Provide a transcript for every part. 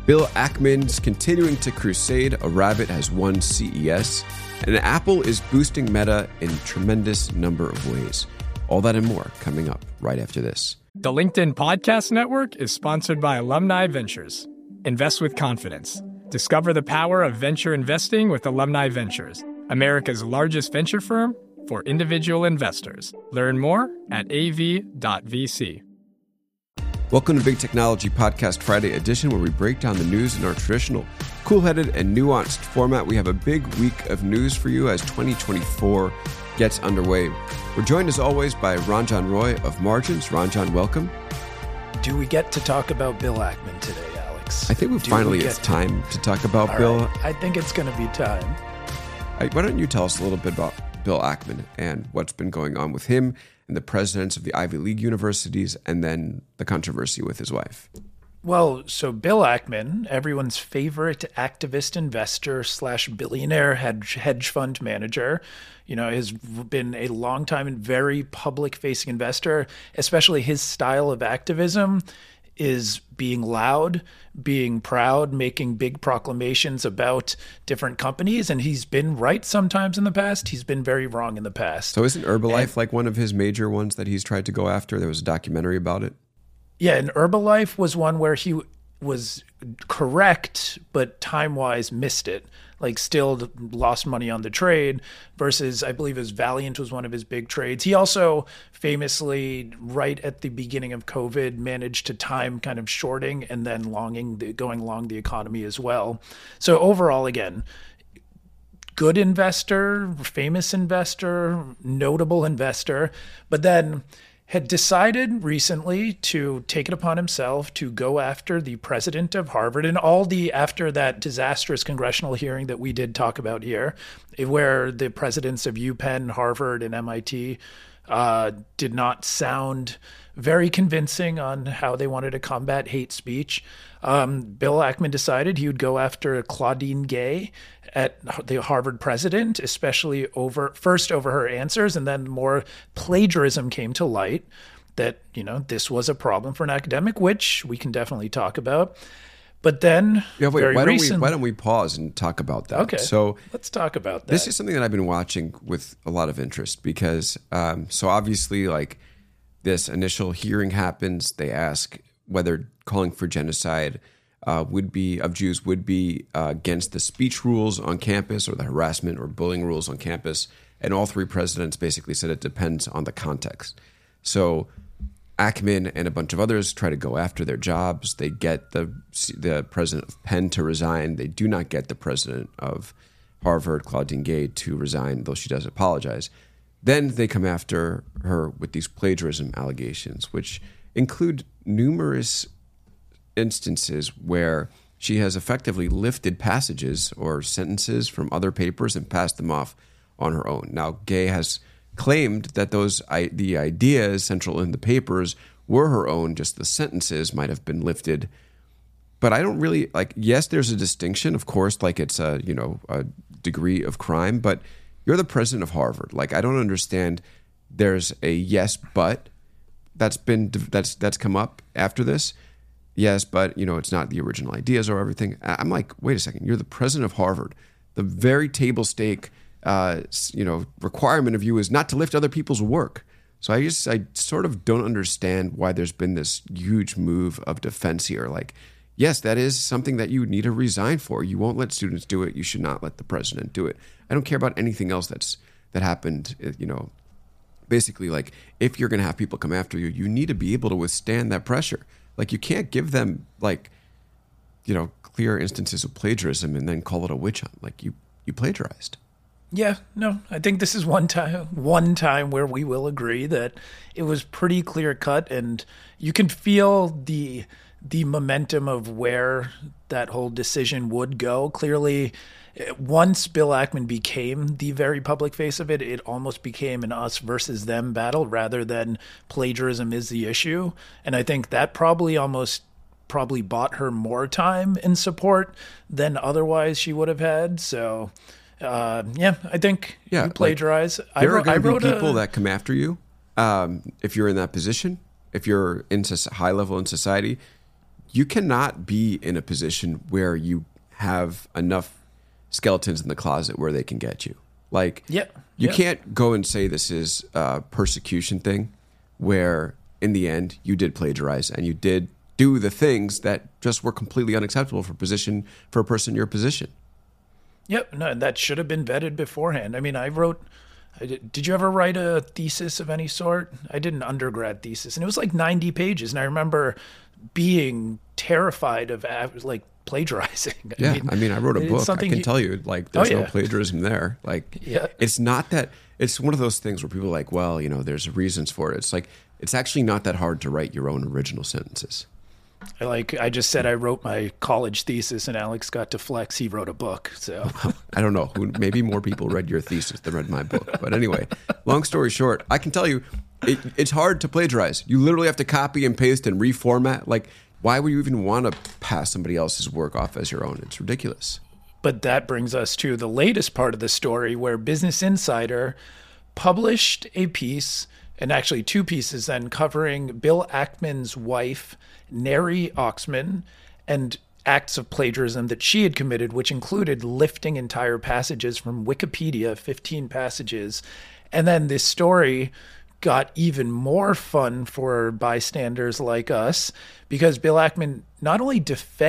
Bill Ackman's continuing to crusade. A rabbit has won CES. And Apple is boosting Meta in a tremendous number of ways. All that and more coming up right after this. The LinkedIn Podcast Network is sponsored by Alumni Ventures. Invest with confidence. Discover the power of venture investing with Alumni Ventures, America's largest venture firm for individual investors. Learn more at av.vc. Welcome to Big Technology Podcast Friday edition, where we break down the news in our traditional, cool-headed, and nuanced format. We have a big week of news for you as 2024 gets underway. We're joined, as always, by Ranjan Roy of Margins. Ranjan, welcome. Do we get to talk about Bill Ackman today, Alex? I think it's time to talk about Bill. Right. I think it's going to be time. Why don't you tell us a little bit about Bill Ackman and what's been going on with him and the presidents of the Ivy League universities, and then the controversy with his wife? Well, so Bill Ackman, everyone's favorite activist investor / billionaire hedge fund manager, has been a long time and very public-facing investor. Especially his style of activism is being loud, being proud, making big proclamations about different companies. And he's been right sometimes in the past. He's been very wrong in the past. So isn't Herbalife like one of his major ones that he's tried to go after? There was a documentary about it. Yeah, and Herbalife was one where he was correct, but time-wise missed it. Like, still lost money on the trade, versus I believe his Valiant was one of his big trades. He also famously, right at the beginning of COVID, managed to time kind of shorting and then going long the economy as well. So overall, again, good investor, famous investor, notable investor, but then had decided recently to take it upon himself to go after the president of Harvard and after that disastrous congressional hearing that we did talk about here, where the presidents of UPenn, Harvard, and MIT did not sound very convincing on how they wanted to combat hate speech. Bill Ackman decided he would go after Claudine Gay at the Harvard president, especially over her answers, and then more plagiarism came to light that, this was a problem for an academic, which we can definitely talk about. But then why don't we pause and talk about that? Okay, so let's talk about that. This is something that I've been watching with a lot of interest because, so obviously, like, this initial hearing happens. They ask whether calling for genocide of Jews would be against the speech rules on campus or the harassment or bullying rules on campus. And all three presidents basically said it depends on the context. So Ackman and a bunch of others try to go after their jobs. They get the president of Penn to resign. They do not get the president of Harvard, Claudine Gay, to resign, though she does apologize. Then they come after her with these plagiarism allegations, which include numerous instances where she has effectively lifted passages or sentences from other papers and passed them off on her own. Now, Gay has claimed that the ideas central in the papers were her own, just the sentences might have been lifted. But I don't really, yes, there's a distinction, of course, like it's a degree of crime, but you're the president of Harvard. I don't understand. There's a yes, but that's come up after this. Yes, but it's not the original ideas or everything. I'm like, wait a second. You're the president of Harvard. The very table stake, requirement of you is not to lift other people's work. So I sort of don't understand why there's been this huge move of defense here. Yes, that is something that you need to resign for. You won't let students do it. You should not let the president do it. I don't care about anything else that happened. Basically, if you're going to have people come after you, you need to be able to withstand that pressure. You can't give them clear instances of plagiarism and then call it a witch hunt. You plagiarized. Yeah, no, I think this is one time where we will agree that it was pretty clear cut, and you can feel the momentum of where that whole decision would go. Clearly, once Bill Ackman became the very public face of it, it almost became an us versus them battle rather than plagiarism is the issue. And I think that probably bought her more time and support than otherwise she would have had. So, I think you plagiarize. There are going to be people that come after you if you're in that position, if you're high level in society. you cannot be in a position where you have enough skeletons in the closet where they can get you. Like, you can't go and say this is a persecution thing where in the end you did plagiarize and you did do the things that just were completely unacceptable for a person in your position. Yep. No, that should have been vetted beforehand. I mean, did you ever write a thesis of any sort? I did an undergrad thesis and it was like 90 pages. And I remember being terrified of like plagiarizing. I mean, I wrote a book. I can tell you, like, there's no plagiarism there. Like, it's not that. It's one of those things where people are like, well, there's reasons for it. It's like, it's actually not that hard to write your own original sentences. I just said I wrote my college thesis and Alex got to flex. He wrote a book. So I don't know. Maybe more people read your thesis than read my book. But anyway, long story short, I can tell you it's hard to plagiarize. You literally have to copy and paste and reformat. Like, why would you even want to pass somebody else's work off as your own? It's ridiculous. But that brings us to the latest part of the story where Business Insider published a piece, and actually two pieces then, covering Bill Ackman's wife, Neri Oxman, and acts of plagiarism that she had committed, which included lifting entire passages from Wikipedia, 15 passages. And then this story got even more fun for bystanders like us because Bill Ackman not only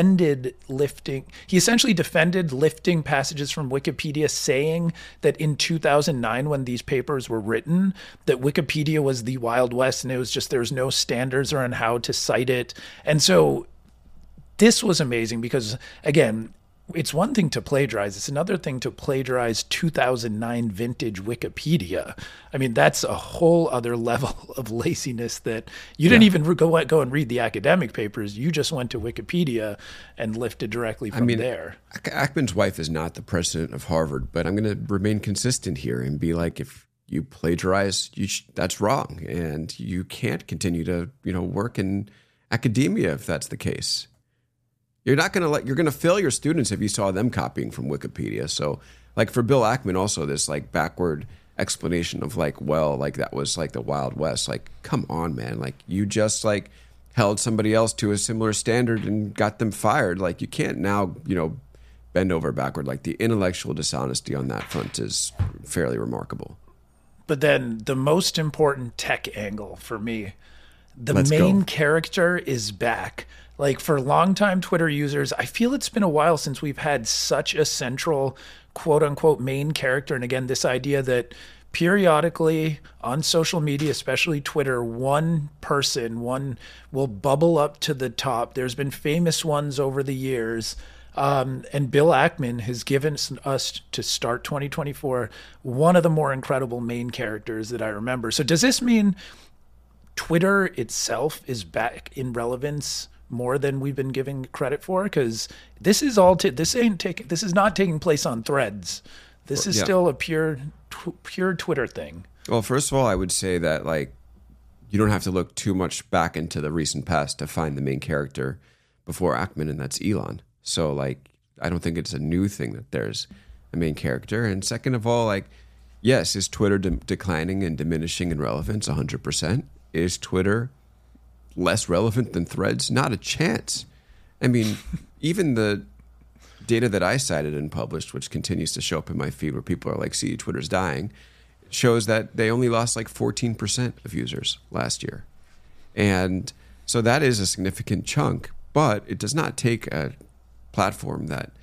he essentially defended lifting passages from Wikipedia, saying that in 2009, when these papers were written, that Wikipedia was the Wild West and it was just, there's no standards around how to cite it. And so this was amazing because, again, it's one thing to plagiarize. It's another thing to plagiarize 2009 vintage Wikipedia. I mean, that's a whole other level of laziness that you didn't even go and read the academic papers. You just went to Wikipedia and lifted directly from there. Ackman's wife is not the president of Harvard, but I'm going to remain consistent here and be like, if you plagiarize, that's wrong. And you can't continue to, work in academia if that's the case. You're going to fail your students if you saw them copying from Wikipedia. So, like, for Bill Ackman, also this like backward explanation of like, well, like that was like the Wild West. Like, come on, man. Like, you just like held somebody else to a similar standard and got them fired. Like, you can't now, bend over backward. Like, the intellectual dishonesty on that front is fairly remarkable. But then the most important tech angle for me, the main character is back. Like, for longtime Twitter users, I feel it's been a while since we've had such a central quote unquote main character. And again, this idea that periodically on social media, especially Twitter, one will bubble up to the top. There's been famous ones over the years. And Bill Ackman has given us, to start 2024, one of the more incredible main characters that I remember. So does this mean Twitter itself is back in relevance more than we've been giving credit for? Because this is this is not taking place on Threads. This is still a pure Twitter thing. Well, first of all, I would say that like you don't have to look too much back into the recent past to find the main character before Ackman, and that's Elon. So like I don't think it's a new thing that there's a main character. And second of all, like yes, is Twitter declining and diminishing in relevance? 100%. Is Twitter less relevant than Threads? Not a chance. I mean, even the data that I cited and published, which continues to show up in my feed where people are like, see, Twitter's dying, shows that they only lost like 14% of users last year. And so that is a significant chunk, but it does not take a platform that,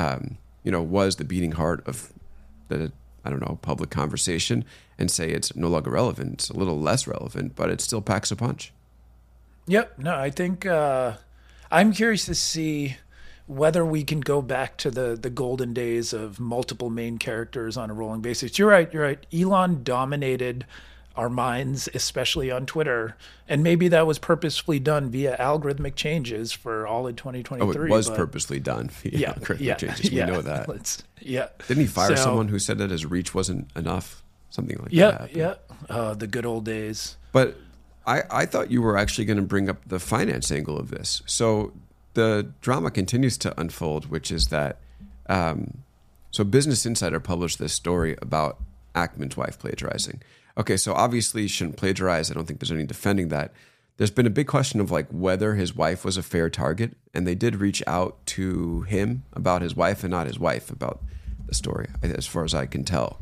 was the beating heart of the, public conversation and say it's no longer relevant. It's a little less relevant, but it still packs a punch. Yep. No, I think I'm curious to see whether we can go back to the golden days of multiple main characters on a rolling basis. You're right. Elon dominated our minds, especially on Twitter. And maybe that was purposefully done via algorithmic changes for all in 2023. Oh, it was purposely done via algorithmic changes. We know that. Didn't he fire someone who said that his reach wasn't enough? Something like that. Yeah. The good old days. But I thought you were actually going to bring up the finance angle of this. So the drama continues to unfold, which is that so Business Insider published this story about Ackman's wife plagiarizing. Okay, so obviously you shouldn't plagiarize. I don't think there's any defending that. there's been a big question of like whether his wife was a fair target, and they did reach out to him about his wife and not his wife about the story, as far as I can tell.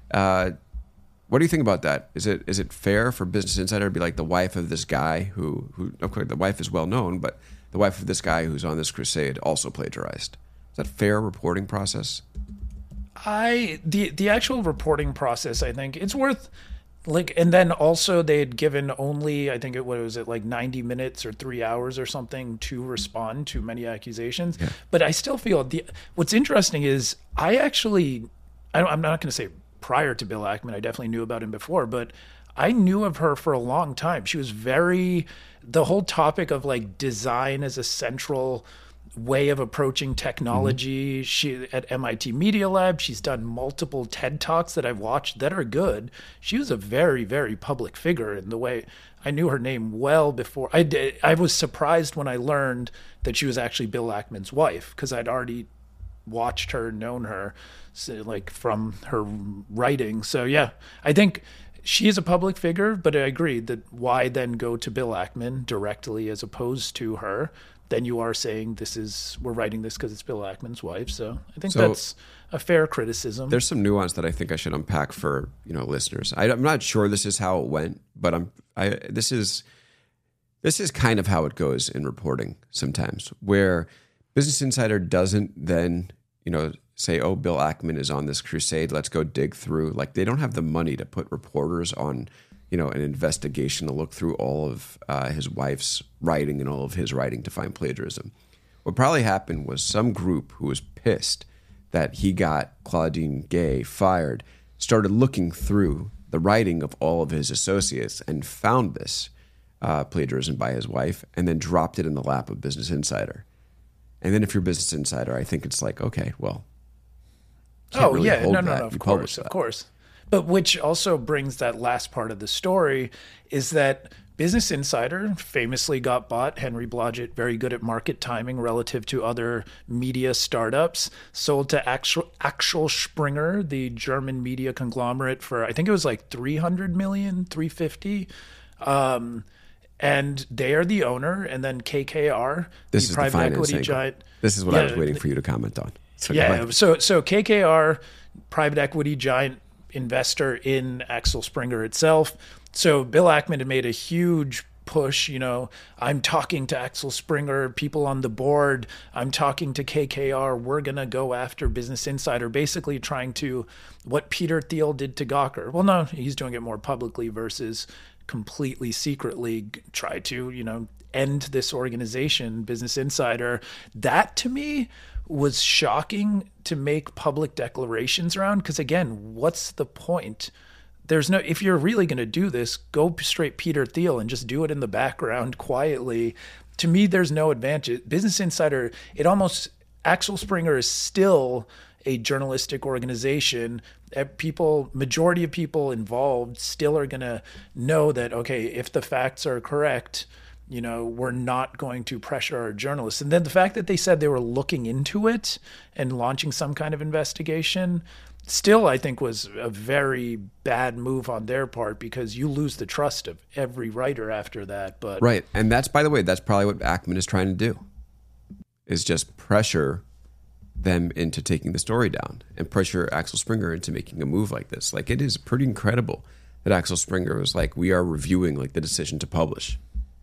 What do you think about that? Is it fair for Business Insider to be like the wife of this guy who of course the wife is well known, but the wife of this guy who's on this crusade also plagiarized? Is that fair reporting process? The actual reporting process, I think it's worth like, and then also they had given only, I think what was it, like 90 minutes or 3 hours or something to respond to many accusations. Yeah. But I still feel what's interesting is I'm not going to say prior to Bill Ackman, I definitely knew about him before, but I knew of her for a long time. She was the whole topic of like design as a central way of approaching technology. Mm-hmm. She at MIT Media Lab, she's done multiple TED Talks that I've watched that are good. She was a very, very public figure in the way. I knew her name well before. I was surprised when I learned that she was actually Bill Ackman's wife, because I'd already watched her, known her, like from her writing. So yeah, I think she is a public figure, but I agree that why then go to Bill Ackman directly as opposed to her? Then you are saying we're writing this because it's Bill Ackman's wife. So I think that's a fair criticism. There's some nuance that I think I should unpack for listeners. I'm not sure this is how it went, but this is kind of how it goes in reporting sometimes, where Business Insider doesn't then say, oh, Bill Ackman is on this crusade, let's go dig through. Like, they don't have the money to put reporters on an investigation to look through all of his wife's writing and all of his writing to find plagiarism. What probably happened was some group who was pissed that he got Claudine Gay fired started looking through the writing of all of his associates and found this plagiarism by his wife, and then dropped it in the lap of Business Insider. And then if you're Business Insider, I think it's like, okay, well. Oh, really, yeah. No, of course. But which also brings that last part of the story is that Business Insider famously got bought. Henry Blodgett, very good at market timing relative to other media startups, sold to Axel Springer, the German media conglomerate, for I think it was like 300 million, 350. And they are the owner, and then KKR, this the private equity giant. This is what I was waiting for you to comment on. So KKR, private equity giant investor in Axel Springer itself. So Bill Ackman had made a huge push, I'm talking to Axel Springer, people on the board, I'm talking to KKR, we're going to go after Business Insider, basically trying to, what Peter Thiel did to Gawker. Well, no, he's doing it more publicly versus completely secretly try to, end this organization, Business Insider. That to me was shocking to make public declarations around, because again, what's the point? If you're really going to do this, go straight Peter Thiel and just do it in the background quietly. To me, there's no advantage. Business Insider, Axel Springer is still a journalistic organization. Majority of people involved still are going to know that, okay, if the facts are correct, we're not going to pressure our journalists. And then the fact that they said they were looking into it and launching some kind of investigation still, I think, was a very bad move on their part, because you lose the trust of every writer after that. But right. And that's probably what Ackman is trying to do, is just pressure them into taking the story down and pressure Axel Springer into making a move like this. Like, it is pretty incredible that Axel Springer was like, we are reviewing like the decision to publish.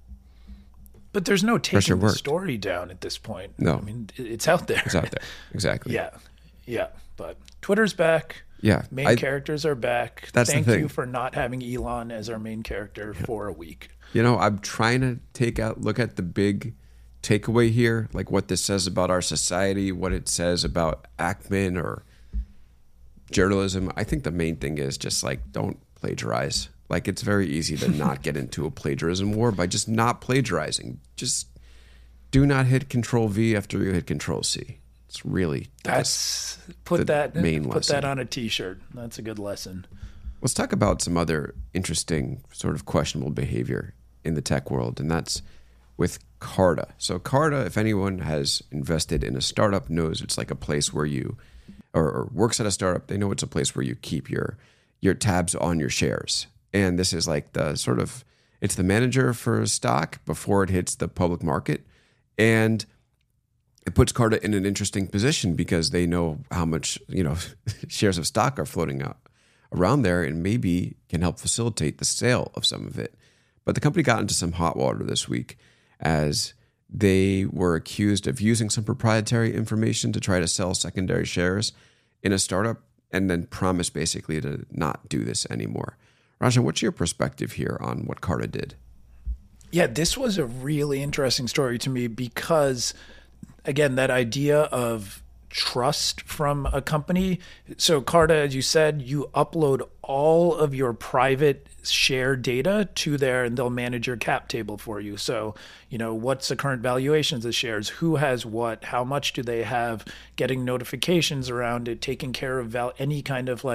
But there's no taking the story down at this point. No. I mean, it's out there. It's out there. Exactly. Yeah. But Twitter's back. Yeah. Main characters are back. That's Thank the thing. you for not having Elon as our main character for a week. I'm trying to look at the big takeaway here, like what this says about our society, what it says about Ackman or journalism. I think the main thing is just like, don't plagiarize. Like, it's very easy to not get into a plagiarism war by just not plagiarizing. Just do not hit Control-V after you hit Control-C. It's really put that lesson. on a T-shirt. That's a good lesson. Let's talk about some other interesting sort of questionable behavior in the tech world, and that's with Carta. So Carta, if anyone has invested in a startup, knows it's like a place where you, or works at a startup, they know it's a place where you keep your tabs on your shares. And this is like the sort of it's the manager for stock before it hits the public market. And it puts Carta in an interesting position because they know how much, shares of stock are floating out around there and maybe can help facilitate the sale of some of it. But the company got into some hot water this week as they were accused of using some proprietary information to try to sell secondary shares in a startup and then promised basically to not do this anymore. Rajan, what's your perspective here on what Carta did? Yeah, this was a really interesting story to me because, again, that idea of trust from a company. So Carta, as you said, you upload all of your private share data to there and they'll manage your cap table for you. So, what's the current valuations of shares? Who has what? How much do they have? Getting notifications around it, taking care of any kind of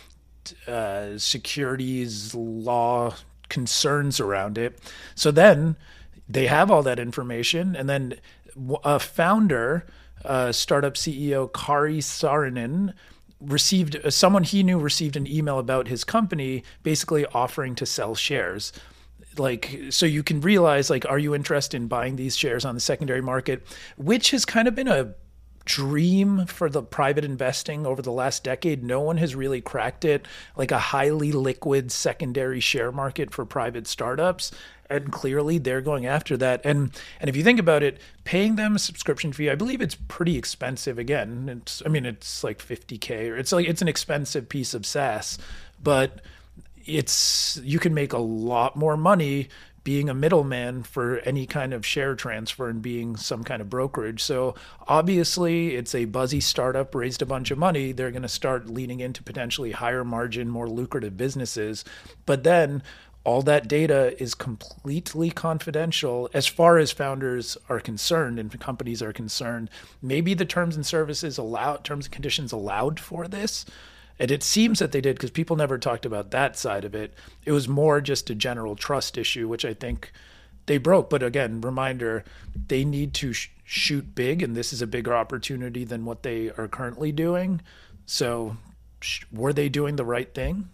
securities law concerns around it. So then they have all that information. And then a founder, startup CEO Kari Saarinen, someone he knew received an email about his company basically offering to sell shares. So you can realize, are you interested in buying these shares on the secondary market, which has kind of been a dream for the private investing over the last decade. No one has really cracked it, like a highly liquid secondary share market for private startups. And clearly they're going after that. And if you think about it, paying them a subscription fee, I believe it's pretty expensive. Again, it's like $50K, or it's an expensive piece of SaaS, but you can make a lot more money being a middleman for any kind of share transfer and being some kind of brokerage. So obviously it's a buzzy startup, raised a bunch of money. They're going to start leaning into potentially higher margin, more lucrative businesses. But then all that data is completely confidential as far as founders are concerned and companies are concerned. Maybe the terms and conditions allowed for this. And it seems that they did, because people never talked about that side of it. It was more just a general trust issue, which I think they broke. But again, reminder, they need to shoot big, and this is a bigger opportunity than what they are currently doing. So were they doing the right thing?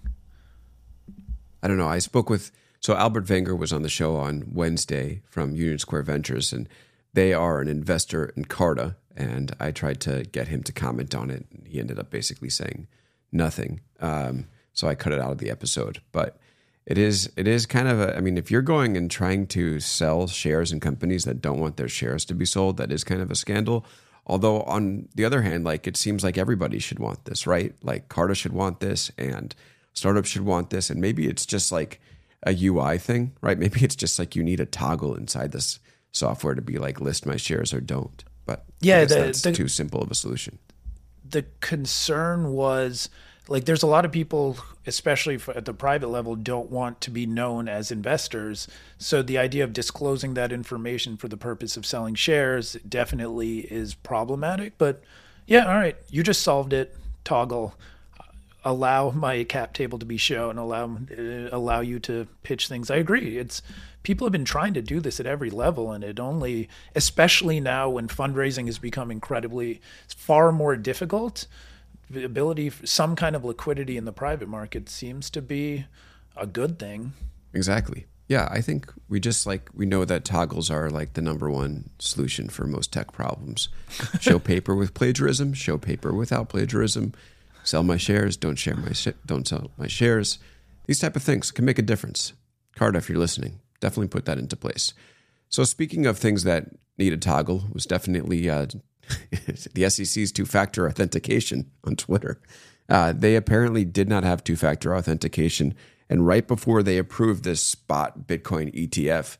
I don't know. I spoke with, Albert Wenger was on the show on Wednesday from Union Square Ventures, and they are an investor in Carta, and I tried to get him to comment on it. And he ended up basically saying nothing. So I cut it out of the episode. But it is kind of if you're going and trying to sell shares in companies that don't want their shares to be sold, that is kind of a scandal. Although on the other hand, it seems like everybody should want this, right? Like Carta should want this and startups should want this. And maybe it's just like a UI thing, right? Maybe it's just like you need a toggle inside this software to be like list my shares or don't. But yeah, that's too simple of a solution. The concern was there's a lot of people, especially at the private level, don't want to be known as investors. So the idea of disclosing that information for the purpose of selling shares definitely is problematic. But yeah, all right, you just solved it. Toggle, allow my cap table to be shown, allow you to pitch things. I agree. People have been trying to do this at every level, and it only, especially now when fundraising has become far more difficult, the ability for some kind of liquidity in the private market seems to be a good thing. Exactly. Yeah, I think we know that toggles are the number one solution for most tech problems. Show paper with plagiarism, show paper without plagiarism, sell my shares, don't sell my shares. These type of things can make a difference. Carta, if you're listening, definitely put that into place. So speaking of things that need a toggle, was definitely the SEC's two-factor authentication on Twitter. They apparently did not have two-factor authentication, and right before they approved this spot Bitcoin ETF,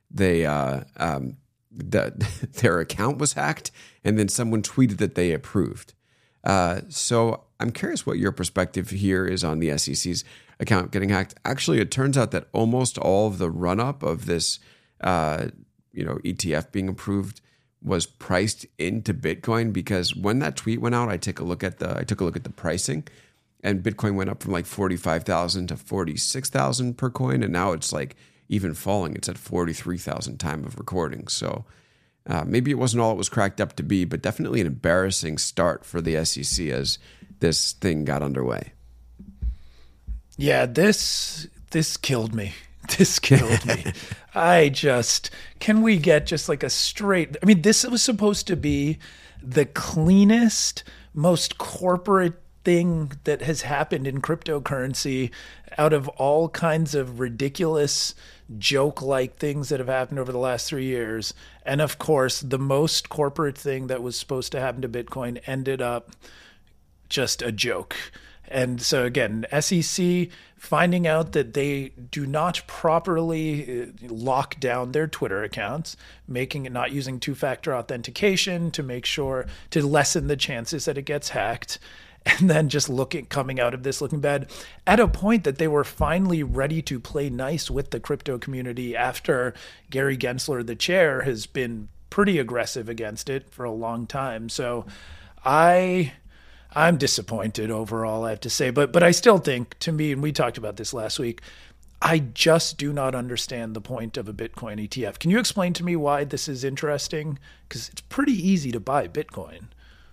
their account was hacked, and then someone tweeted that they approved. So I'm curious what your perspective here is on the SEC's account getting hacked. Actually, it turns out that almost all of the run-up of this ETF being approved was priced into Bitcoin, because when that tweet went out, I took a look at the pricing, and Bitcoin went up from 45,000 to 46,000 per coin, and now it's even falling. It's at 43,000 time of recording. So maybe it wasn't all it was cracked up to be, but definitely an embarrassing start for the SEC as this thing got underway. Yeah, this killed me. This killed me. Can we get just like a straight, I mean, this was supposed to be the cleanest, most corporate thing that has happened in cryptocurrency out of all kinds of ridiculous joke-like things that have happened over the last 3 years. And of course, the most corporate thing that was supposed to happen to Bitcoin ended up just a joke. And so again, SEC finding out that they do not properly lock down their Twitter accounts, making it not using two-factor authentication to make sure to lessen the chances that it gets hacked. And then just coming out of this looking bad at a point that they were finally ready to play nice with the crypto community after Gary Gensler, the chair, has been pretty aggressive against it for a long time. So I'm disappointed overall, I have to say. But I still think, to me, and we talked about this last week, I just do not understand the point of a Bitcoin ETF. Can you explain to me why this is interesting? Because it's pretty easy to buy Bitcoin.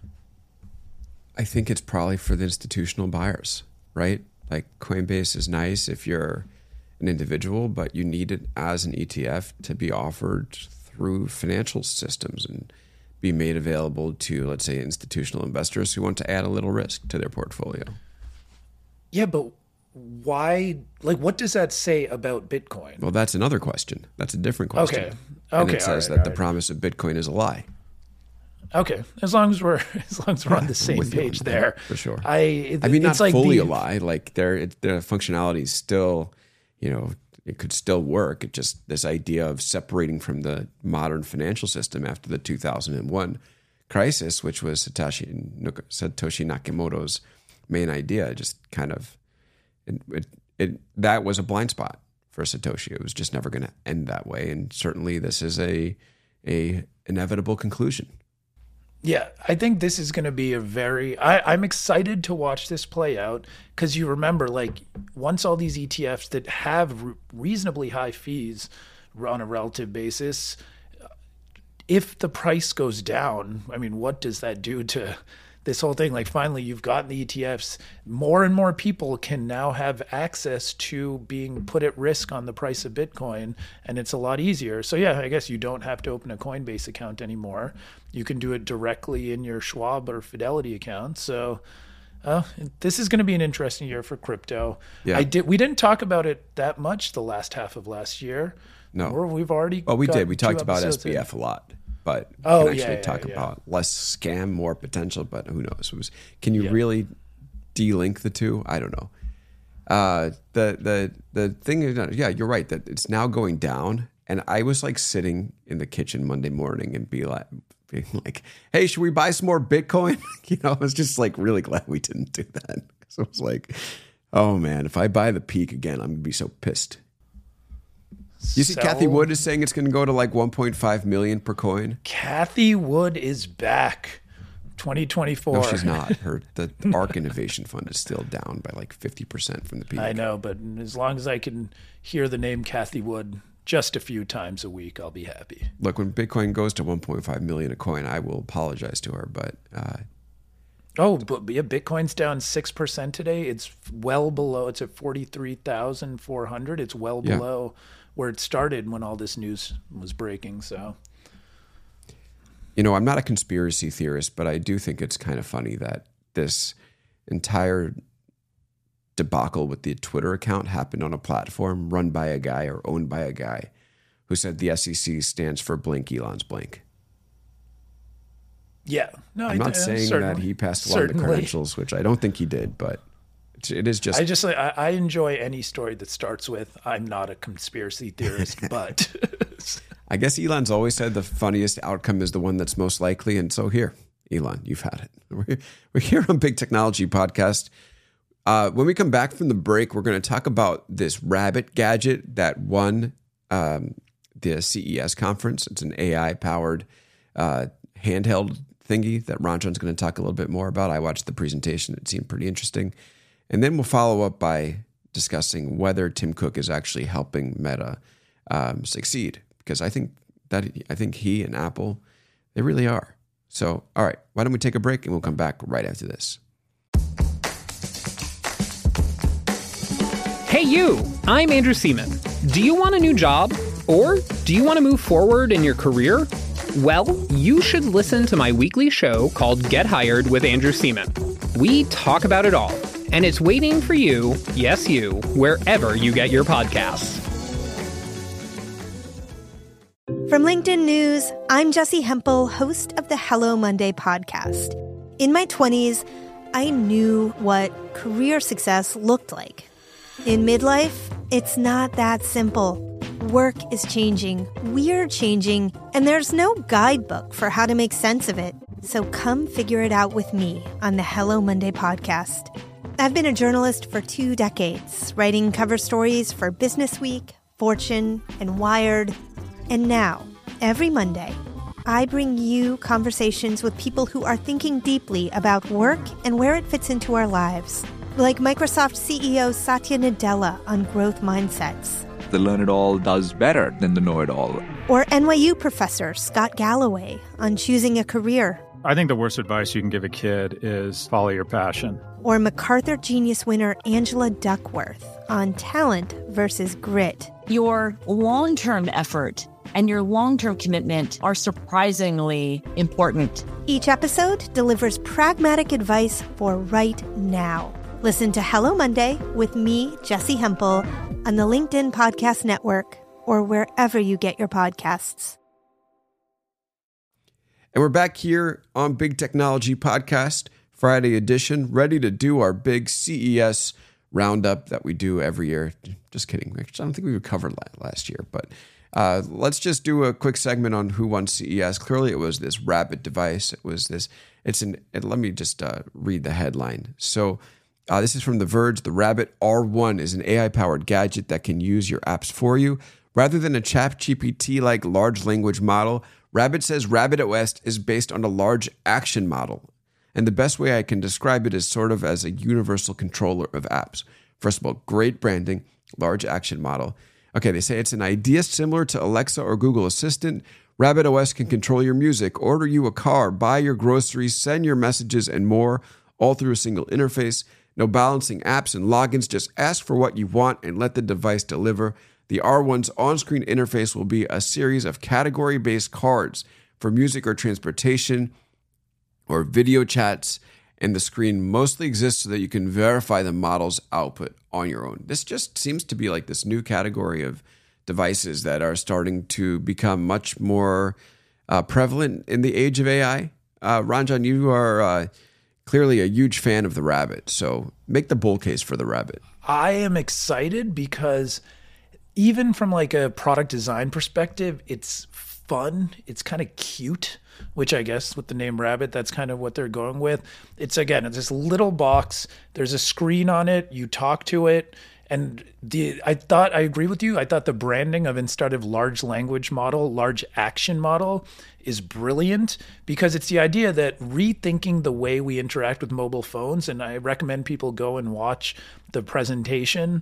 I think it's probably for the institutional buyers, right? Like Coinbase is nice if you're an individual, but you need it as an ETF to be offered through financial systems and be made available to, let's say, institutional investors who want to add a little risk to their portfolio. Yeah, but why? Like, what does that say about Bitcoin? Well, that's another question. That's a different question. Okay. And it says that the promise of Bitcoin is a lie. Okay, as long as we're on the same page there, for sure. I mean, not like fully a lie. Like the functionality is still, it could still work. It just this idea of separating from the modern financial system after the 2001 crisis, which was Satoshi Nakamoto's main idea, just kind of that was a blind spot for Satoshi. It was just never going to end that way, and certainly this is a inevitable conclusion. Yeah, I think this is going to be I'm excited to watch this play out because you remember, like, once all these ETFs that have reasonably high fees on a relative basis, if the price goes down, I mean, what does that do to this whole thing? Like, finally, you've gotten the ETFs. More and more people can now have access to being put at risk on the price of Bitcoin, and it's a lot easier. So yeah, I guess you don't have to open a Coinbase account anymore. You can do it directly in your Schwab or Fidelity account. So this is going to be an interesting year for crypto. Yeah. We didn't talk about it that much the last half of last year. No. We've already we did. We talked about SBF a lot. But we can talk about less scam, more potential, but who knows? Can you really de-link the two? I don't know. The thing is, you're right, that it's now going down. And I was like sitting in the kitchen Monday morning and being like, hey, should we buy some more Bitcoin? I was just like really glad we didn't do that. So I was like, oh man, if I buy the peak again, I'm going to be so pissed. You see, Cathie Wood is saying it's going to go to like 1.5 million per coin. Cathie Wood is back. 2024. No, she's not. The ARK Innovation Fund is still down by like 50% from the peak. I know, but as long as I can hear the name Cathie Wood just a few times a week, I'll be happy. Look, when Bitcoin goes to 1.5 million a coin, I will apologize to her, but... Bitcoin's down 6% today. It's well below. It's at 43,400. It's well below where it started when all this news was breaking. So, I'm not a conspiracy theorist, but I do think it's kind of funny that this entire debacle with the Twitter account happened on a platform run by a guy or owned by a guy who said the SEC stands for blink Elon's blink. Yeah. No, I'm not saying that he passed along the credentials, which I don't think he did, but it is just... I enjoy any story that starts with, I'm not a conspiracy theorist, but... I guess Elon's always said the funniest outcome is the one that's most likely, and so here, Elon, you've had it. We're here on Big Technology Podcast. When we come back from the break, we're going to talk about this rabbit gadget that won the CES conference. It's an AI-powered handheld thingy that Ranjan's going to talk a little bit more about. I watched the presentation. It seemed pretty interesting. And then we'll follow up by discussing whether Tim Cook is actually helping Meta succeed. Because I think he and Apple, they really are. So, all right, why don't we take a break and we'll come back right after this. Hey you, I'm Andrew Seaman. Do you want a new job? Or do you want to move forward in your career? Well, you should listen to my weekly show called Get Hired with Andrew Seaman. We talk about it all, and it's waiting for you, yes you, wherever you get your podcasts. From LinkedIn News, I'm Jessie Hempel, host of the Hello Monday podcast. In my 20s, I knew what career success looked like. In midlife, it's not that simple. Work is changing, we're changing, and there's no guidebook for how to make sense of it. So come figure it out with me on the Hello Monday podcast. I've been a journalist for 2 decades, writing cover stories for Business Week, Fortune, and Wired. And now, every Monday, I bring you conversations with people who are thinking deeply about work and where it fits into our lives. Like Microsoft CEO Satya Nadella on growth mindsets. The learn-it-all does better than the know-it-all. Or NYU professor Scott Galloway on choosing a career. I think the worst advice you can give a kid is follow your passion. Or MacArthur Genius winner Angela Duckworth on talent versus grit. Your long-term effort and your long-term commitment are surprisingly important. Each episode delivers pragmatic advice for right now. Listen to Hello Monday with me, Jessie Hempel, on the LinkedIn Podcast Network or wherever you get your podcasts. And we're back here on Big Technology Podcast, Friday edition, ready to do our big CES roundup that we do every year. Just kidding. I don't think we covered last year, but let's just do a quick segment on who won CES. Clearly, it was this Rabbit device. Let me just read the headline. So this is from The Verge. The Rabbit R1 is an AI-powered gadget that can use your apps for you. Rather than a ChatGPT-like large language model, Rabbit says RabbitOS is based on a large action model. And the best way I can describe it is sort of as a universal controller of apps. First of all, great branding, large action model. Okay, they say it's an idea similar to Alexa or Google Assistant. RabbitOS can control your music, order you a car, buy your groceries, send your messages, and more, all through a single interface. No balancing apps and logins, just ask for what you want and let the device deliver. The R1's on-screen interface will be a series of category-based cards for music or transportation or video chats, and the screen mostly exists so that you can verify the model's output on your own. This just seems to be like this new category of devices that are starting to become much more prevalent in the age of AI. Ranjan, you are clearly a huge fan of the Rabbit, so make the bull case for the Rabbit. I am excited because even from like a product design perspective, it's fun. It's kind of cute, which I guess with the name Rabbit, that's kind of what they're going with. It's this little box. There's a screen on it. You talk to it. And I agree with you. I thought the branding of instead of large language model, large action model is brilliant because it's the idea that rethinking the way we interact with mobile phones. And I recommend people go and watch the presentation.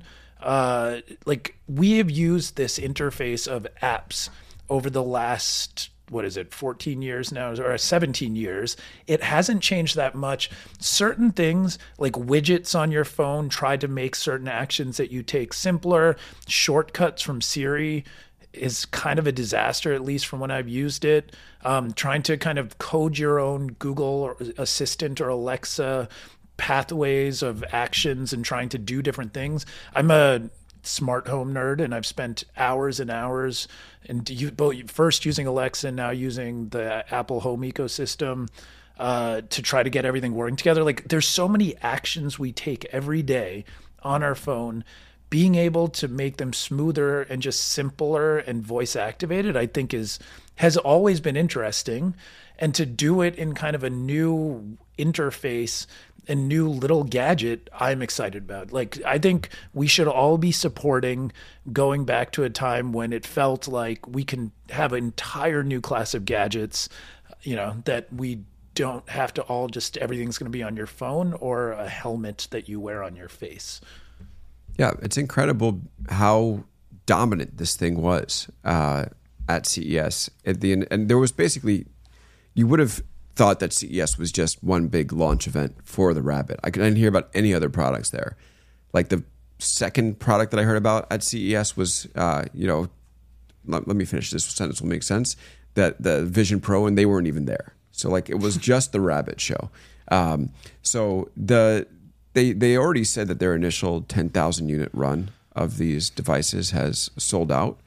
We have used this interface of apps over the last 14 years now, or 17 years. It hasn't changed that much. Certain things like widgets on your phone try to make certain actions that you take simpler. Shortcuts from Siri is kind of a disaster, at least from when I've used it. Trying to kind of code your own Google or Assistant or Alexa pathways of actions and trying to do different things. I'm a smart home nerd, and I've spent hours and hours first using Alexa and now using the Apple Home ecosystem to try to get everything working together. Like, there's so many actions we take every day on our phone. Being able to make them smoother and just simpler and voice activated, I think has always been interesting. And to do it in kind of a new interface and new little gadget, I'm excited about. Like, I think we should all be supporting going back to a time when it felt like we can have an entire new class of gadgets, that we don't have to all just everything's going to be on your phone or a helmet that you wear on your face. Yeah, it's incredible how dominant this thing was at CES. And there was basically, you would have thought that CES was just one big launch event for the Rabbit. I didn't hear about any other products there. Like second product that I heard about at CES was, let me finish this sentence will make sense, that the Vision Pro, and they weren't even there. So like it was just the Rabbit show. So they already said that their initial 10,000 unit run of these devices has sold out.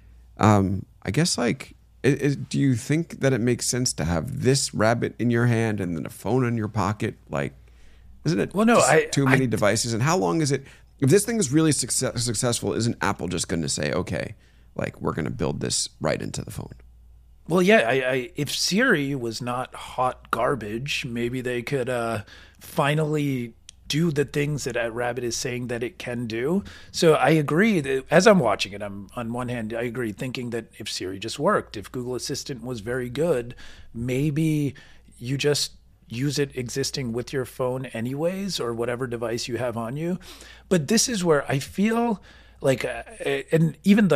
I guess like, do you think that it makes sense to have this Rabbit in your hand and then a phone in your pocket? Like, isn't it too many devices? And how long is it? If this thing is really successful, isn't Apple just going to say, okay, like we're going to build this right into the phone? Well, yeah, if Siri was not hot garbage, maybe they could finally do the things that Rabbit is saying that it can do. So I agree that as I'm watching it, I'm on one hand, I agree thinking that if Siri just worked, if Google Assistant was very good, maybe you just use it existing with your phone anyways, or whatever device you have on you. But this is where I feel like, and even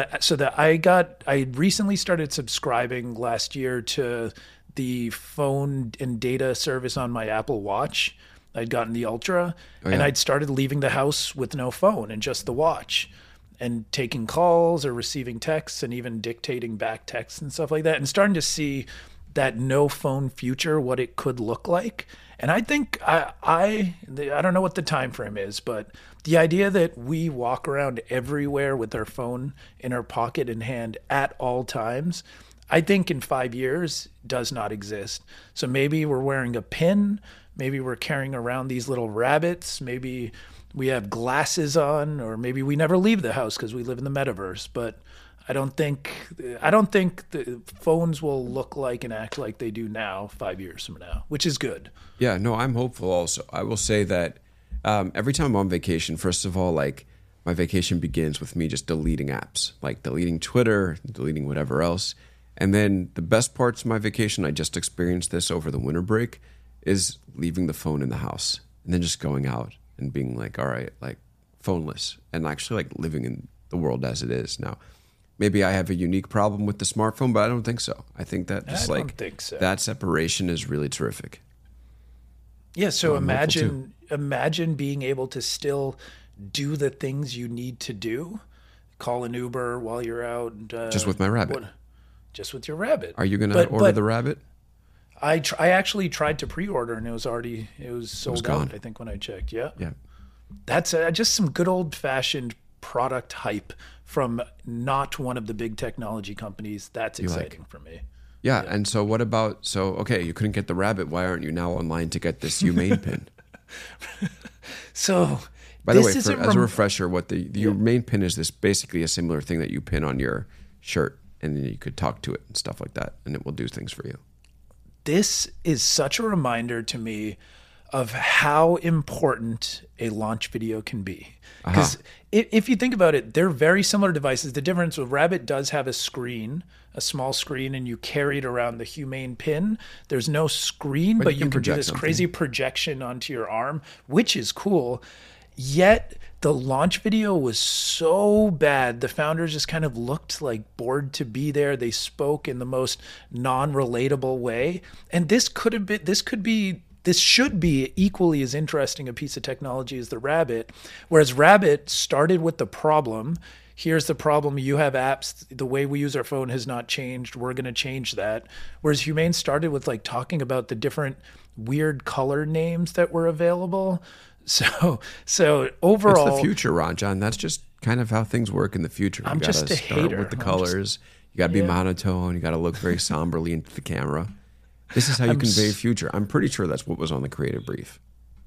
I recently started subscribing last year to the phone and data service on my Apple Watch. I'd gotten the Ultra, and I'd started leaving the house with no phone and just the watch, and taking calls or receiving texts and even dictating back texts and stuff like that, and starting to see that no phone future, what it could look like. And I think I don't know what the time frame is, but the idea that we walk around everywhere with our phone in our pocket and hand at all times, I think in 5 years does not exist. So maybe we're wearing a pin, maybe we're carrying around these little rabbits, maybe we have glasses on, or maybe we never leave the house because we live in the metaverse. But I don't think the phones will look like and act like they do now 5 years from now, which is good. Yeah, no, I'm hopeful also. I will say that every time I'm on vacation, first of all, like my vacation begins with me just deleting apps, like deleting Twitter, deleting whatever else. And then the best parts of my vacation, I just experienced this over the winter break, is leaving the phone in the house and then just going out and being like, all right, like phoneless, and actually like living in the world as it is now. Maybe I have a unique problem with the smartphone, but I don't think so. I think that just that separation is really terrific. Yeah, so imagine being able to still do the things you need to do. Call an Uber while you're out. Just with my Rabbit. Just with your Rabbit. Are you going to order the Rabbit? I actually tried to pre-order, and it was sold out, I think, when I checked. Yeah. That's just some good old-fashioned product hype from not one of the big technology companies. That's exciting for me. Yeah, and so what about, okay, you couldn't get the Rabbit. Why aren't you now online to get this Humane pin? So, by the way, as a refresher, what the Humane pin is, this basically a similar thing that you pin on your shirt, and then you could talk to it and stuff like that, and it will do things for you. This is such a reminder to me of how important a launch video can be. Because if you think about it, they're very similar devices. The difference with Rabbit does have a screen, a small screen, and you carry it around the Humane pin. There's no screen, but you can do this crazy projection onto your arm, which is cool. Yet the launch video was so bad. The founders just kind of looked like bored to be there. They spoke in the most non-relatable way. And this should be equally as interesting a piece of technology as the Rabbit. Whereas Rabbit started with the problem. Here's the problem. You have apps. The way we use our phone has not changed. We're going to change that. Whereas Humane started with like talking about the different weird color names that were available. So overall, it's the future, Ranjan. That's just kind of how things work in the future. I'm just a hater with the colors. You got to be monotone. You got to look very somberly into the camera. This is how you convey future. I'm pretty sure that's what was on the creative brief.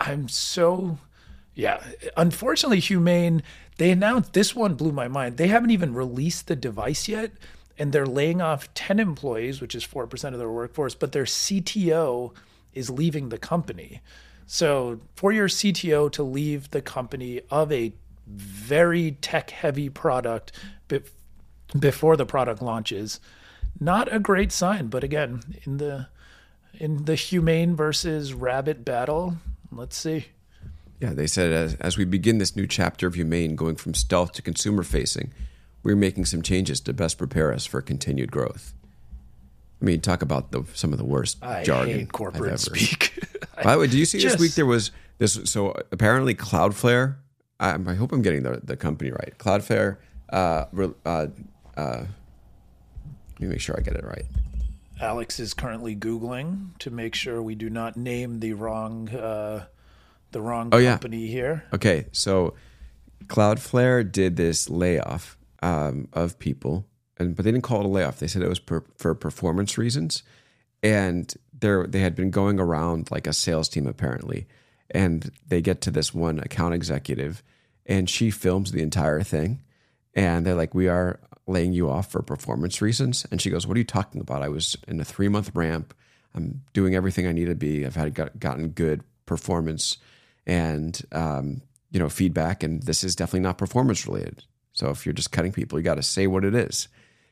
Unfortunately, Humane, they announced, this one blew my mind. They haven't even released the device yet, and they're laying off 10 employees, which is 4% of their workforce, but their CTO is leaving the company. So for your CTO to leave the company of a very tech-heavy product before the product launches, not a great sign. But again, in the Humane versus Rabbit battle, let's see. Yeah, they said as we begin this new chapter of Humane, going from stealth to consumer-facing, we're making some changes to best prepare us for continued growth. I mean, talk about some of the worst jargon. I hate corporate speak. By the way, do you see this week there was this? So apparently Cloudflare I hope I'm getting the company right. Cloudflare. Let me make sure I get it right. Alex is currently Googling to make sure we do not name the wrong company here. Okay, so Cloudflare did this layoff of people, but they didn't call it a layoff. They said it was for performance reasons, and they had been going around like a sales team apparently, and they get to this one account executive, and she films the entire thing, and they're like, "We are laying you off for performance reasons." And she goes, "What are you talking about? I was in a 3-month ramp. I'm doing everything I need to be. I've gotten good performance and feedback, and this is definitely not performance related. So if you're just cutting people, you got to say what it is."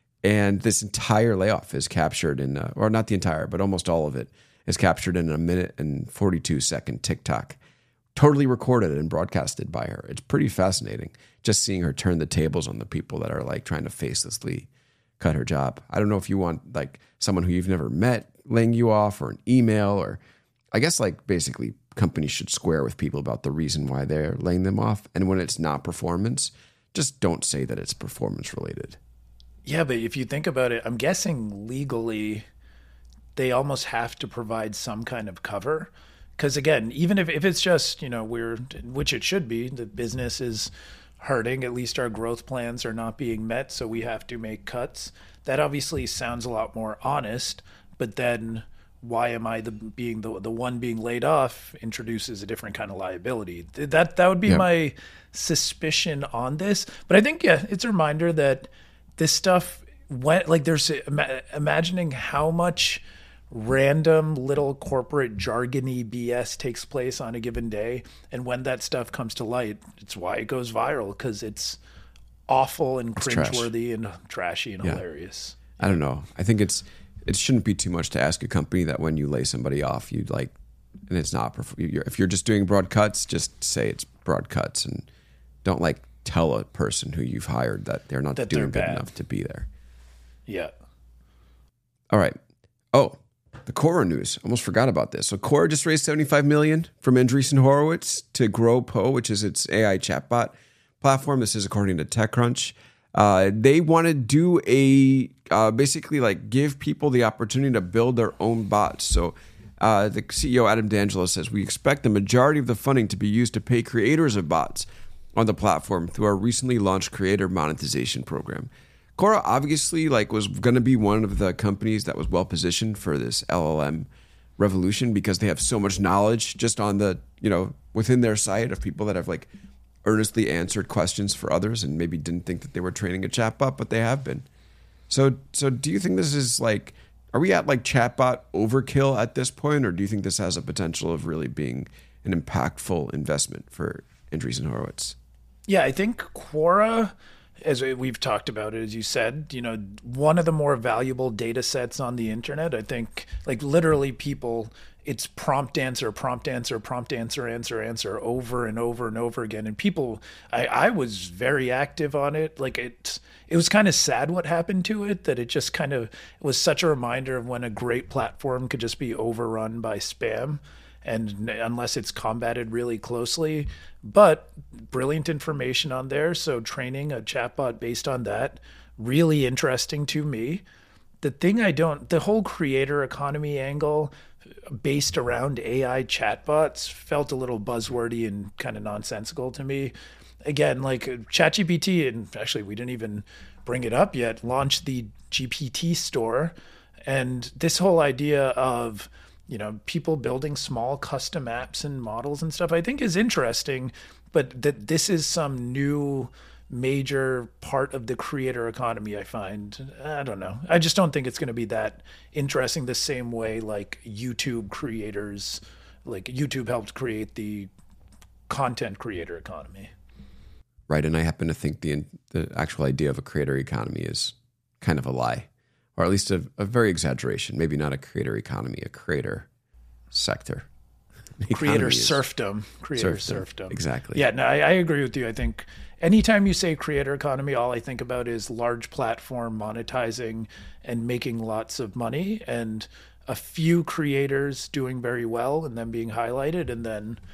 And this entire layoff is captured in, or not the entire, but almost all of it is captured in a 1 and 42-second TikTok, totally recorded and broadcasted by her. It's pretty fascinating just seeing her turn the tables on the people that are like trying to facelessly cut her job. I don't know if you want like someone who you've never met laying you off, or an email, or I guess like basically companies should square with people about the reason why they're laying them off. And when it's not performance, just don't say that it's performance related. Yeah, but if you think about it, I'm guessing legally they almost have to provide some kind of cover. Because again, even if it's just, which it should be, the business is hurting, at least our growth plans are not being met, so we have to make cuts. That obviously sounds a lot more honest, but then why am I the one being laid off introduces a different kind of liability. That would be my suspicion on this. But I think, it's a reminder that this stuff went, like there's imagining how much random little corporate jargony BS takes place on a given day. And when that stuff comes to light, it's why it goes viral, because it's awful and cringeworthy and trashy and hilarious. I don't know. I think it shouldn't be too much to ask a company that when you lay somebody off, you'd like, and it's not, if you're just doing broad cuts, just say it's broad cuts, and don't like tell a person who you've hired that they're not doing good enough to be there. Yeah. All right. Oh, the Quora news. Almost forgot about this. So Quora just raised $75 million from Andreessen Horowitz to grow Poe, which is its AI chatbot platform. This is according to TechCrunch. They want to do basically like give people the opportunity to build their own bots. So the CEO, Adam D'Angelo, says, "We expect the majority of the funding to be used to pay creators of bots on the platform through our recently launched creator monetization program." Quora obviously was going to be one of the companies that was well positioned for this LLM revolution because they have so much knowledge just on the, within their site of people that have earnestly answered questions for others and maybe didn't think that they were training a chatbot, but they have been. So do you think this is are we at chatbot overkill at this point, or do you think this has a potential of really being an impactful investment for Andreessen Horowitz? Yeah, I think Quora, as we've talked about it, as you said, one of the more valuable data sets on the internet. I think literally people, it's prompt answer over and over and over again. And people, I was very active on it. It was kind of sad what happened to it, that it just kind of was such a reminder of when a great platform could just be overrun by spam, and unless it's combated really closely. But brilliant information on there. So training a chatbot based on that, really interesting to me. The whole creator economy angle based around AI chatbots felt a little buzzwordy and kind of nonsensical to me. Again, ChatGPT, and actually we didn't even bring it up yet, launched the GPT store. And this whole idea of people building small custom apps and models and stuff, I think is interesting, but that this is some new major part of the creator economy, I find. I don't know. I just don't think it's going to be that interesting the same way YouTube creators, YouTube helped create the content creator economy. Right, and I happen to think the actual idea of a creator economy is kind of a lie. Or at least a very exaggeration. Maybe not a creator economy, a creator sector. Creator serfdom. Exactly. Yeah, no, I agree with you. I think anytime you say creator economy, all I think about is large platform monetizing and making lots of money, and a few creators doing very well and then being highlighted, and then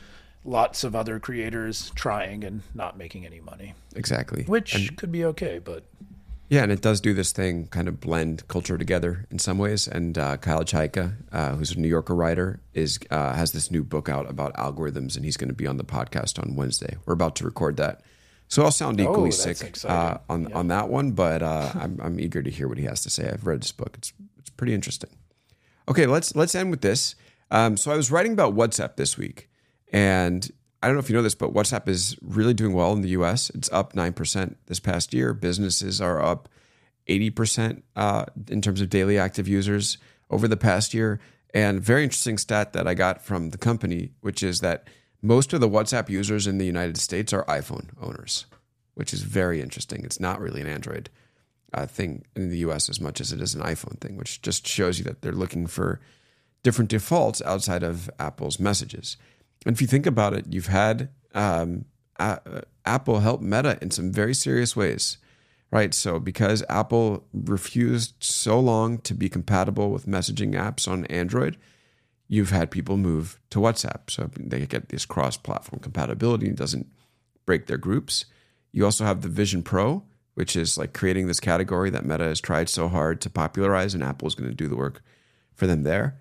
lots of other creators trying and not making any money, Exactly. which could be okay, but Yeah, and it does do this thing, kind of blend culture together in some ways. And Kyle Chaika, who's a New Yorker writer, has this new book out about algorithms, and he's going to be on the podcast on Wednesday. We're about to record that, so I'll sound equally that's sick exciting. on that one. But I'm eager to hear what he has to say. I've read this book; it's pretty interesting. Okay, let's end with this. So I was writing about WhatsApp this week, and I don't know if you know this, but WhatsApp is really doing well in the US. It's up 9% this past year. Businesses are up 80% in terms of daily active users over the past year. And very interesting stat that I got from the company, which is that most of the WhatsApp users in the United States are iPhone owners, which is very interesting. It's not really an Android thing in the US as much as it is an iPhone thing, which just shows you that they're looking for different defaults outside of Apple's messages. And if you think about it, you've had Apple help Meta in some very serious ways, right? So because Apple refused so long to be compatible with messaging apps on Android, you've had people move to WhatsApp. So they get this cross-platform compatibility and doesn't break their groups. You also have the Vision Pro, which is like creating this category that Meta has tried so hard to popularize, and Apple is going to do the work for them there.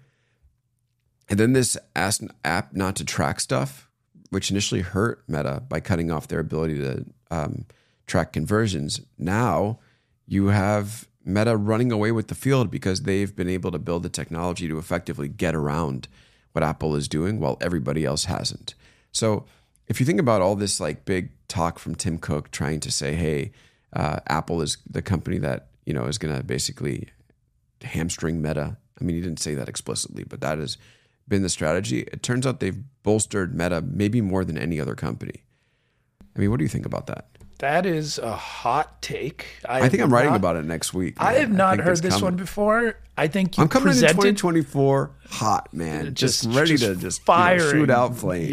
And then this app not to track stuff, which initially hurt Meta by cutting off their ability to track conversions. Now you have Meta running away with the field because they've been able to build the technology to effectively get around what Apple is doing while everybody else hasn't. So if you think about all this like big talk from Tim Cook trying to say, hey, Apple is the company that, is going to basically hamstring Meta. I mean, he didn't say that explicitly, but that has been the strategy. It turns out they've bolstered Meta maybe more than any other company. I mean, what do you think about that? that is a hot take. I think I'm writing about it next week. I have not heard this one before. I think I'm coming in 2024 hot, man. Just ready to shoot out flames.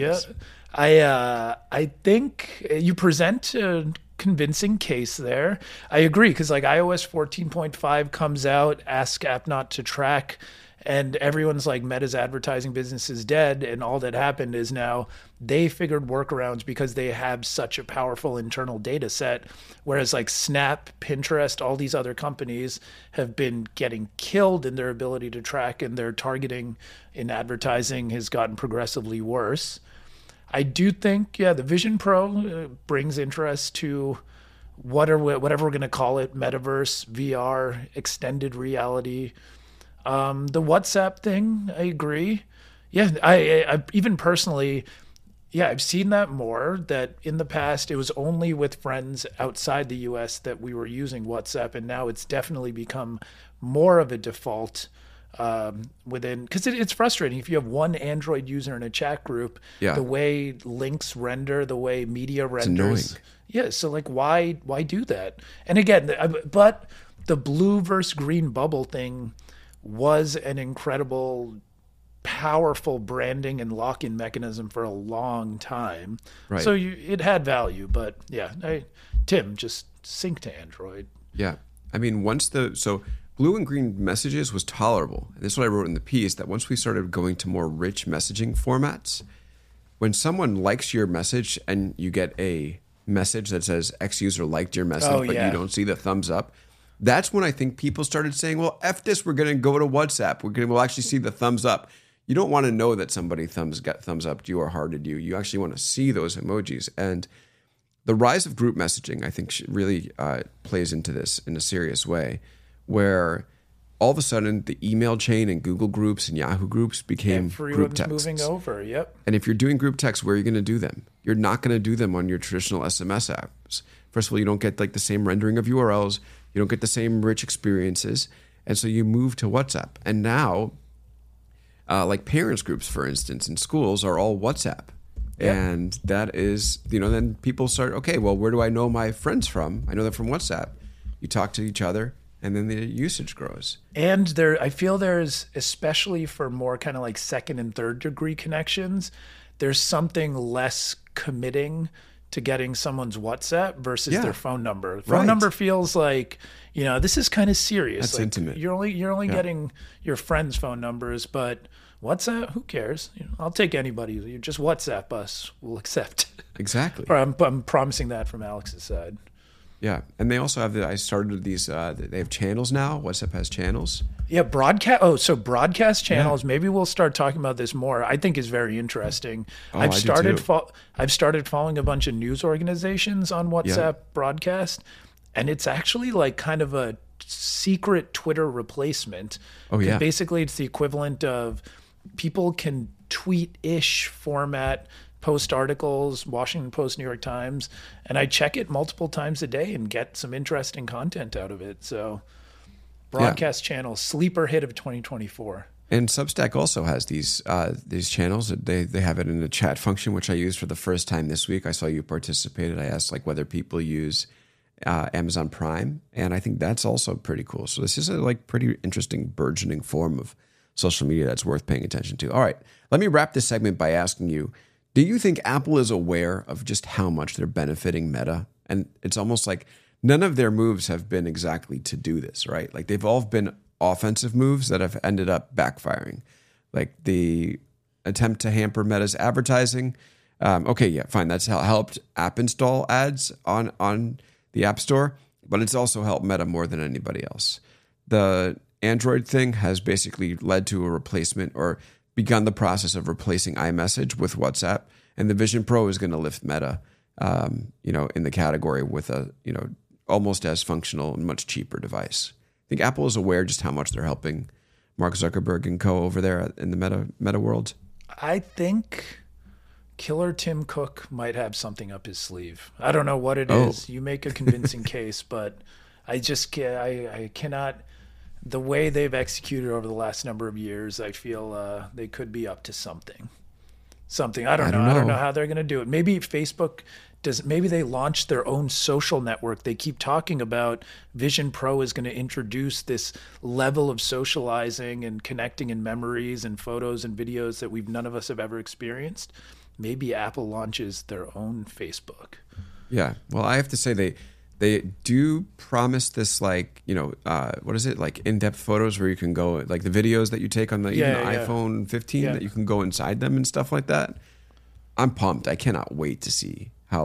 Yeah. I think you present a convincing case there. I agree, because like iOS 14.5 comes out, ask app not to track, and everyone's like, Meta's advertising business is dead. And all that happened is now they figured workarounds because they have such a powerful internal data set. Whereas like Snap, Pinterest, all these other companies have been getting killed in their ability to track, and their targeting in advertising has gotten progressively worse. I do think, the Vision Pro brings interest to whatever we're going to call it, metaverse, VR, extended reality. The WhatsApp thing, I agree. Yeah, I even personally, I've seen that more, that in the past it was only with friends outside the US that we were using WhatsApp, and now it's definitely become more of a default within, because it's frustrating if you have one Android user in a chat group, the way links render, the way media renders. Yeah, so like why do that? And again, but the blue versus green bubble thing was an incredible, powerful branding and lock-in mechanism for a long time. Right. So it had value, but Tim, just sync to Android. Yeah. I mean, so blue and green messages was tolerable. And this is what I wrote in the piece, that once we started going to more rich messaging formats, when someone likes your message and you get a message that says X user liked your message, but you don't see the thumbs up, that's when I think people started saying, well, F this, we're going to go to WhatsApp. We'll actually see the thumbs up. You don't want to know that somebody got thumbs up to you or hearted you. You actually want to see those emojis. And the rise of group messaging, I think, really plays into this in a serious way, where all of a sudden the email chain and Google groups and Yahoo groups became group texts. Moving over, yep. And if you're doing group texts, where are you going to do them? You're not going to do them on your traditional SMS apps. First of all, you don't get like the same rendering of URLs. You don't get the same rich experiences. And so you move to WhatsApp. And now, like parents groups, for instance, in schools are all WhatsApp. Yep. And that is, then people start, okay, well, where do I know my friends from? I know them from WhatsApp. You talk to each other, and then the usage grows. And I feel there's, especially for more kind of like second and third degree connections, there's something less committing to getting someone's WhatsApp versus their phone number. Phone number feels like, this is kind of serious. That's like intimate. You're only getting your friends' phone numbers, but WhatsApp, who cares? I'll take anybody. You just WhatsApp us, we'll accept. Exactly. Or I'm promising that from Alex's side. Yeah, and they also have I started these. They have channels now. WhatsApp has channels. Yeah, broadcast. Oh, so broadcast channels. Yeah. Maybe we'll start talking about this more. I think is very interesting. I've started following a bunch of news organizations on WhatsApp broadcast, and it's actually like kind of a secret Twitter replacement. Oh yeah. Basically, it's the equivalent of people can tweet-ish format. Post articles, Washington Post, New York Times, and I check it multiple times a day and get some interesting content out of it. So broadcast channels, sleeper hit of 2024. And Substack also has these channels. They have it in the chat function, which I used for the first time this week. I saw you participated. I asked like whether people use Amazon Prime, and I think that's also pretty cool. So this is a like pretty interesting burgeoning form of social media that's worth paying attention to. All right, let me wrap this segment by asking you, do you think Apple is aware of just how much they're benefiting Meta? And it's almost like none of their moves have been exactly to do this, right? Like they've all been offensive moves that have ended up backfiring. Like the attempt to hamper Meta's advertising. Okay, yeah, fine. That's helped app install ads on the App Store, but it's also helped Meta more than anybody else. The Android thing has basically led to a replacement or begun the process of replacing iMessage with WhatsApp, and the Vision Pro is going to lift Meta, in the category with a, almost as functional and much cheaper device. I think Apple is aware just how much they're helping Mark Zuckerberg and co over there in the Meta world. I think Killer Tim Cook might have something up his sleeve. I don't know what it is. You make a convincing case, but I cannot. The way they've executed over the last number of years, I feel they could be up to something. I don't know. I don't know how they're going to do it. Maybe Facebook maybe they launched their own social network. They keep talking about Vision Pro is going to introduce this level of socializing and connecting in memories and photos and videos that none of us have ever experienced. Maybe Apple launches their own Facebook. Yeah. Well, I have to say they do promise this, like, what is it? Like in-depth photos where you can go, like the videos that you take on the iPhone 15 that you can go inside them and stuff like that. I'm pumped. I cannot wait to see how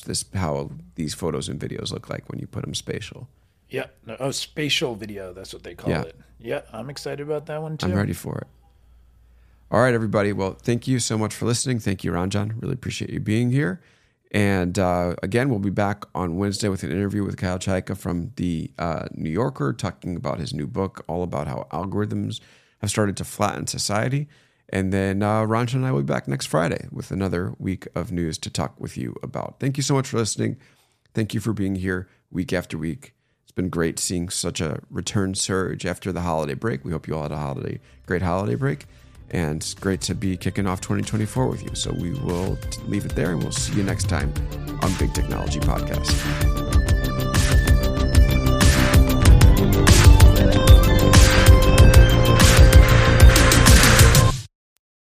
these photos and videos look like when you put them spatial. Yeah. No, spatial video. That's what they call it. Yeah. I'm excited about that one too. I'm ready for it. All right, everybody. Well, thank you so much for listening. Thank you, Ranjan. Really appreciate you being here. And again, we'll be back on Wednesday with an interview with Kyle Chayka from the New Yorker, talking about his new book, all about how algorithms have started to flatten society. And then Ranjan and I will be back next Friday with another week of news to talk with you about. Thank you so much for listening. Thank you for being here week after week. It's been great seeing such a return surge after the holiday break. We hope you all had a great holiday break. And it's great to be kicking off 2024 with you. So we will leave it there, and we'll see you next time on Big Technology Podcast.